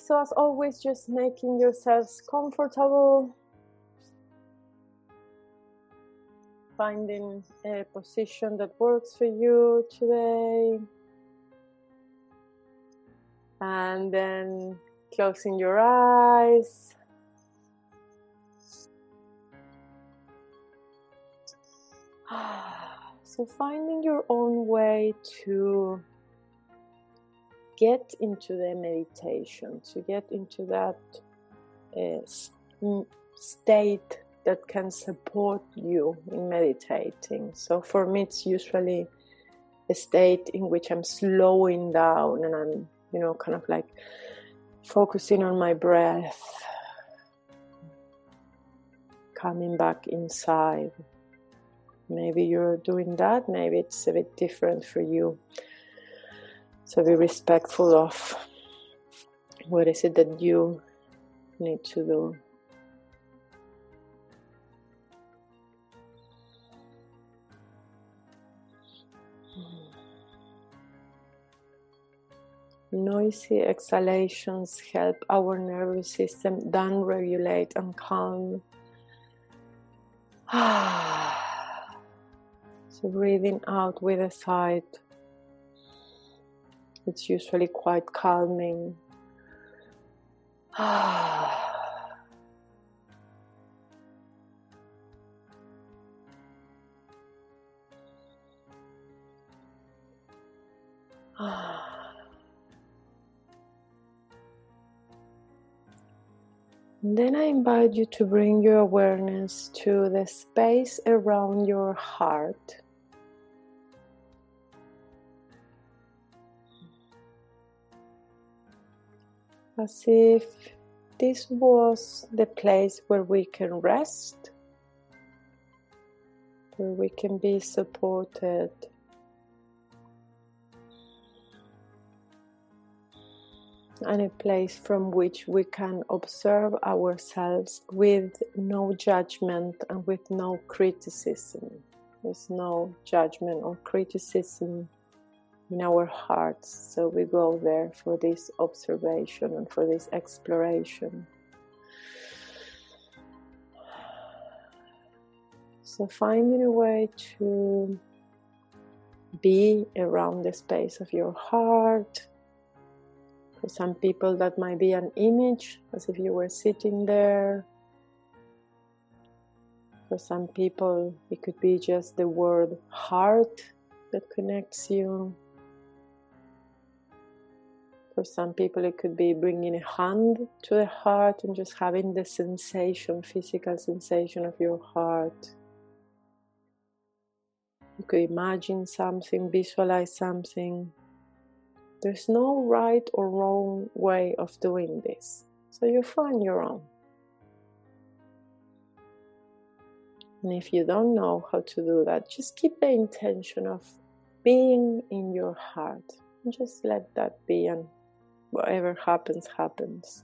So as always, just making yourselves comfortable, finding a position that works for you today, and then closing your eyes. So finding your own way to get into the meditation, to get into that state that can support you in meditating. So for me, it's usually a state in which I'm slowing down and I'm, kind of like focusing on my breath, coming back inside. Maybe you're doing that, maybe it's a bit different for you. So be respectful of what is it that you need to do. Noisy exhalations help our nervous system down-regulate and calm. So breathing out with a sigh, it's usually quite calming. Then I invite you to bring your awareness to the space around your heart. As if this was the place where we can rest, where we can be supported. And a place from which we can observe ourselves with no judgment and with no criticism. There's no judgment or criticism in our hearts. So we go there for this observation and for this exploration. So finding a way to be around the space of your heart. For some people that might be an image, as if you were sitting there. For some people it could be just the word heart that connects you. For some people it could be bringing a hand to the heart and just having the sensation, physical sensation of your heart. You could imagine something, visualize something. There's no right or wrong way of doing this, so you find your own. And if you don't know how to do that, just keep the intention of being in your heart. And just let that be, and whatever happens, happens.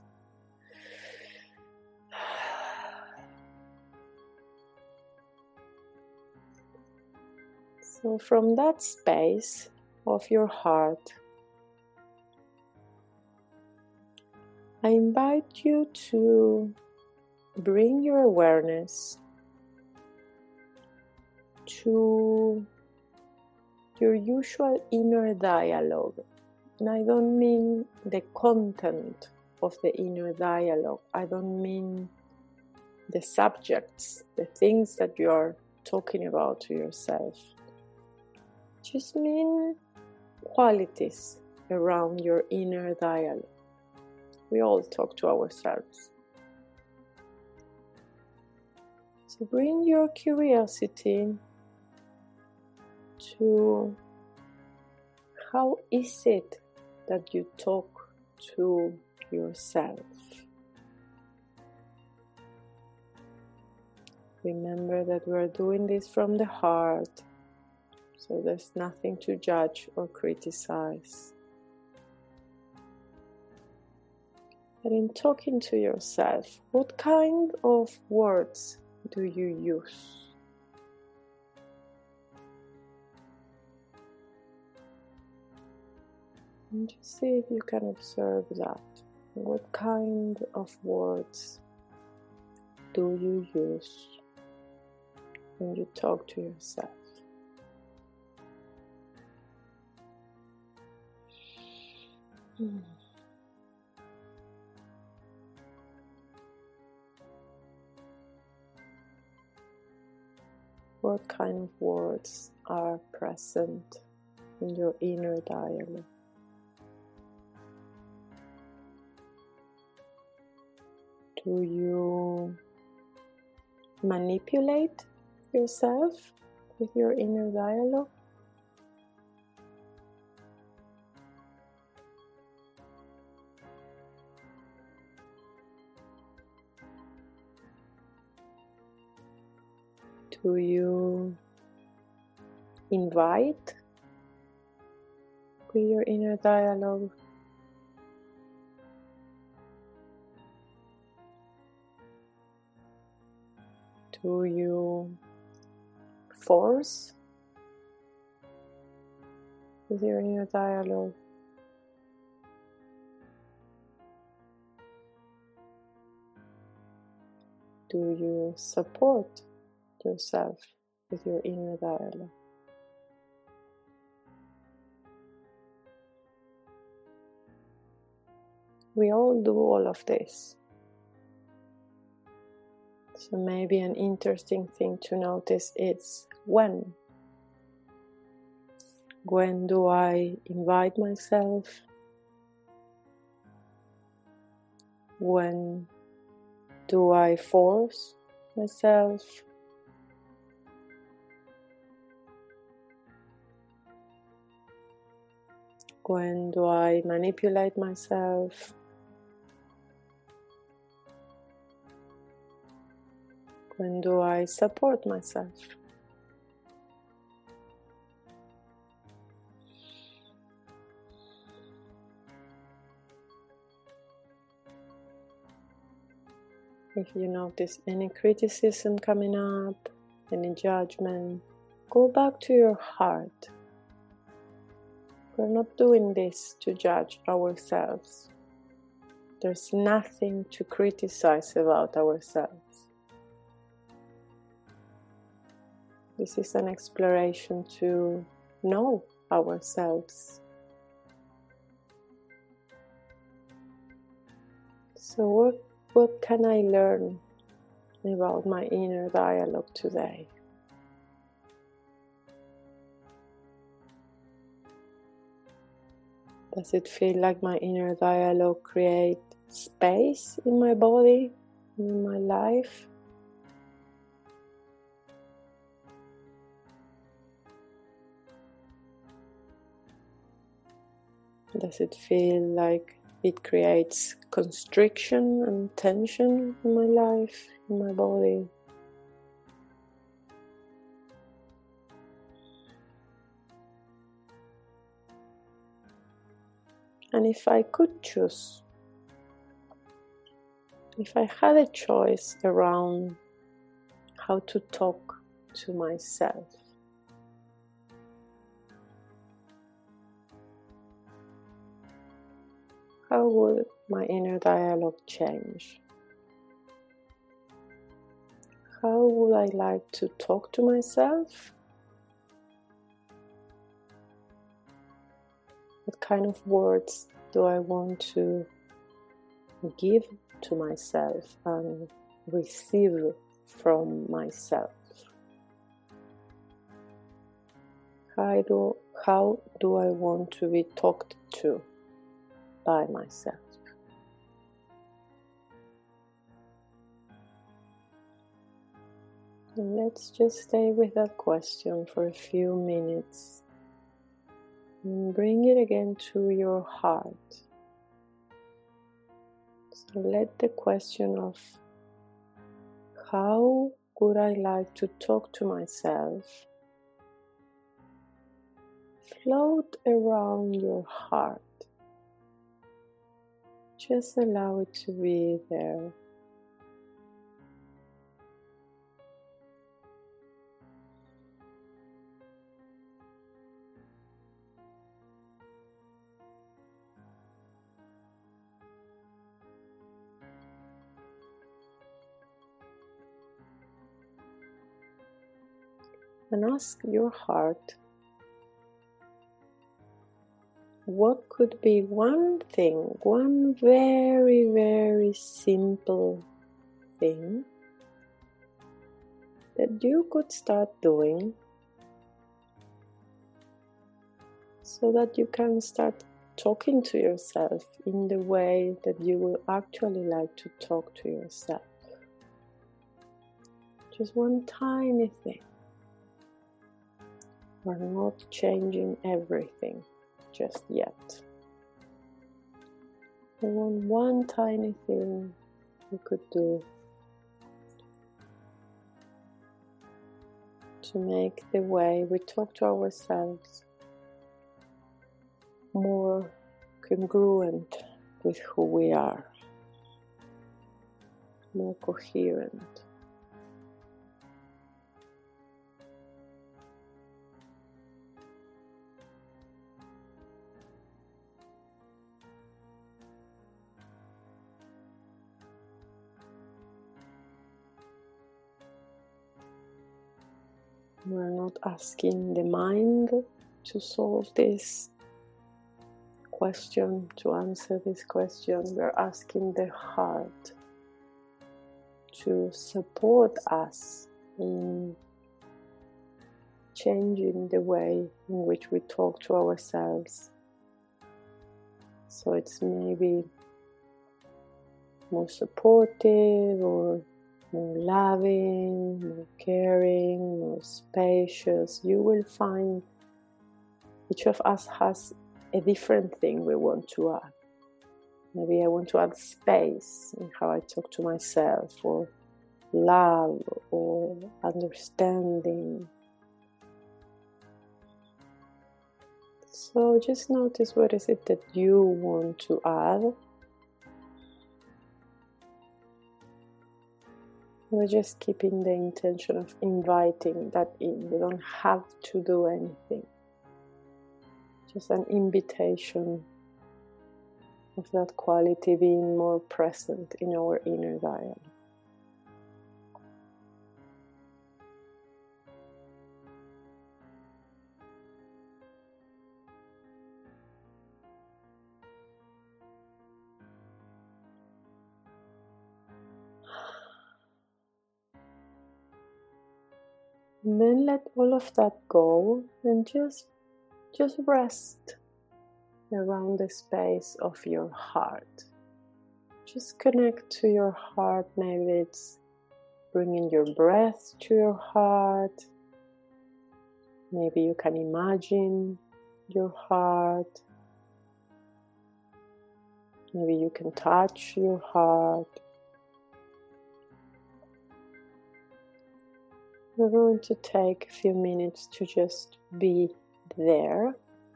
So from that space of your heart, I invite you to bring your awareness to your usual inner dialogue. And I don't mean the content of the inner dialogue. I don't mean the subjects, the things that you are talking about to yourself. Just mean qualities around your inner dialogue. We all talk to ourselves. So bring your curiosity to how is it that you talk to yourself. Remember that we are doing this from the heart, so there's nothing to judge or criticize. But in talking to yourself, what kind of words do you use? And just see if you can observe that What kind of words do you use when you talk to yourself? What kind of words are present in your inner dialogue? Do you manipulate yourself with your inner dialogue? Do you invite with your inner dialogue? Do you force with your inner dialogue? Do you support yourself with your inner dialogue? We all do all of this. So maybe an interesting thing to notice is when. When do I invite myself? When do I force myself? When do I manipulate myself? When do I support myself? If you notice any criticism coming up, any judgment, go back to your heart. We're not doing this to judge ourselves. There's nothing to criticize about ourselves. This is an exploration to know ourselves. So what can I learn about my inner dialogue today? Does it feel like my inner dialogue creates space in my body, in my life? Does it feel like it creates constriction and tension in my life, in my body? And if I could choose, if I had a choice around how to talk to myself, how would my inner dialogue change? How would I like to talk to myself? What kind of words do I want to give to myself and receive from myself? How do I want to be talked to by myself? And let's just stay with that question for a few minutes. And bring it again to your heart. So let the question of how would I like to talk to myself float around your heart. Just allow it to be there. and ask your heart, what could be one thing, one very, very simple thing that you could start doing so that you can start talking to yourself in the way that you will actually like to talk to yourself. Just one tiny thing. We're not changing everything just yet. We want one tiny thing we could do to make the way we talk to ourselves more congruent with who we are, more coherent. We're not asking the mind to solve this question, to answer this question. We're asking the heart to support us in changing the way in which we talk to ourselves. So it's maybe more supportive or more loving, more caring, more spacious. You will find each of us has a different thing we want to add. Maybe I want to add space in how I talk to myself, or love, or understanding. So just notice what is it that you want to add. We're just keeping the intention of inviting that in. You don't have to do anything. Just an invitation of that quality being more present in our inner dialogue. And then let all of that go and just rest around the space of your heart. Just connect to your heart. Maybe it's bringing your breath to your heart. Maybe you can imagine your heart. Maybe you can touch your heart. We're going to take a few minutes to just be there,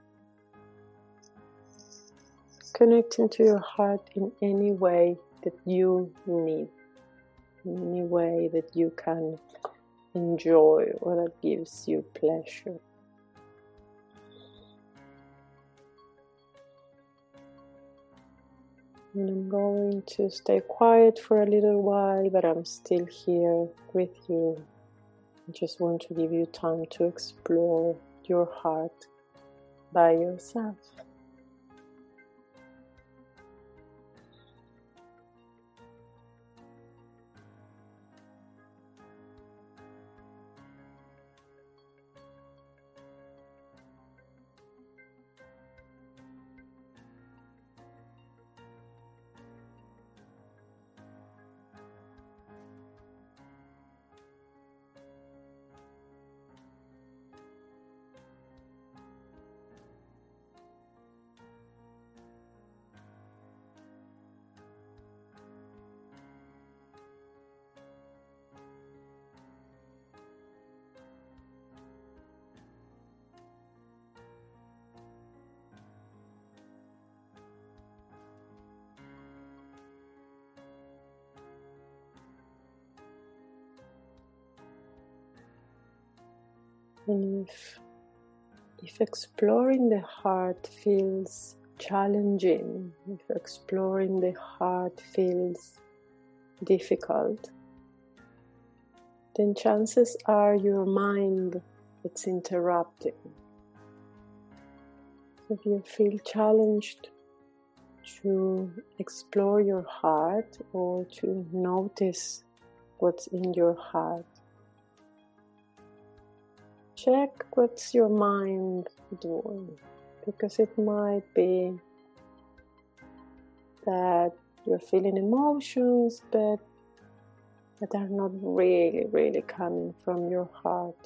connecting to your heart in any way that you need, in any way that you can enjoy or that gives you pleasure. And I'm going to stay quiet for a little while, but I'm still here with you. I just want to give you time to explore your heart by yourself. And if exploring the heart feels challenging, if exploring the heart feels difficult, then chances are your mind it's interrupting. If you feel challenged to explore your heart or to notice what's in your heart, check what's your mind doing, because it might be that you're feeling emotions but that are not really coming from your heart.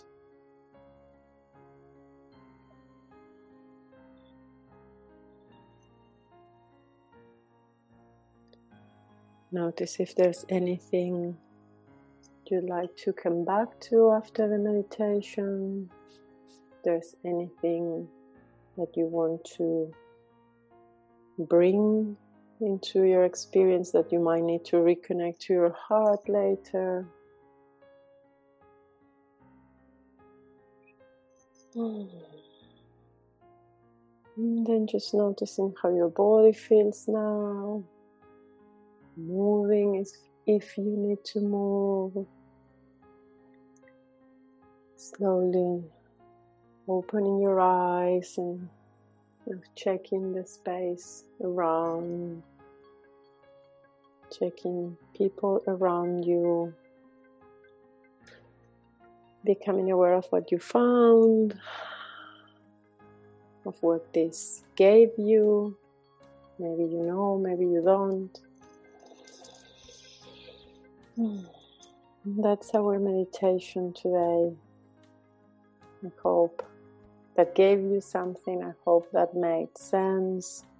Notice if there's anything you'd like to come back to after the meditation. If there's anything that you want to bring into your experience that you might need to reconnect to your heart later. And then just noticing how your body feels now. Moving if you need to move. Slowly opening your eyes and checking the space around, checking people around you, becoming aware of what you found, of what this gave you. Maybe you know, maybe you don't. That's our meditation today. I hope that gave you something. I hope that made sense.